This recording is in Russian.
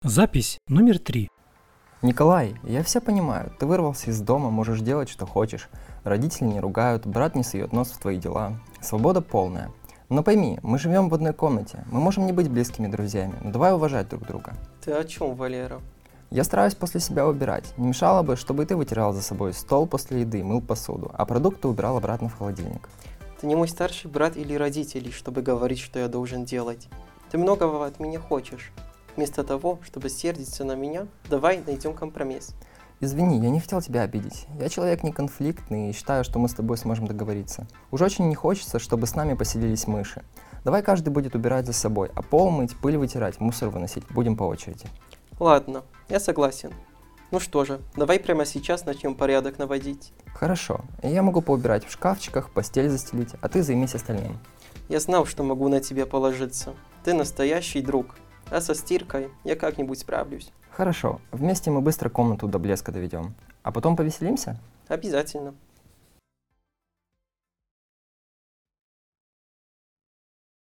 Запись номер 3. Николай, я все понимаю, ты вырвался из дома, можешь делать, что хочешь. Родители не ругают, брат не сует нос в твои дела. Свобода полная. Но пойми, мы живем в одной комнате, мы можем не быть близкими друзьями, но давай уважать друг друга. Ты о чем, Валера? Я стараюсь после себя убирать. Не мешало бы, чтобы и ты вытирал за собой стол после еды, мыл посуду, а продукты убирал обратно в холодильник. Ты не мой старший брат или родитель, чтобы говорить, что я должен делать. Ты многого от меня хочешь. Вместо того, чтобы сердиться на меня, давай найдем компромисс. Извини, я не хотел тебя обидеть. Я человек не конфликтный и считаю, что мы с тобой сможем договориться. Уж очень не хочется, чтобы с нами поселились мыши. Давай каждый будет убирать за собой, а пол мыть, пыль вытирать, мусор выносить. Будем по очереди. Ладно, я согласен. Ну что же, давай прямо сейчас начнем порядок наводить. Хорошо, я могу поубирать в шкафчиках, постель застелить, а ты займись остальным. Я знал, что могу на тебя положиться. Ты настоящий друг. А со стиркой я как-нибудь справлюсь. Хорошо, вместе мы быстро комнату до блеска доведем. А потом повеселимся? Обязательно.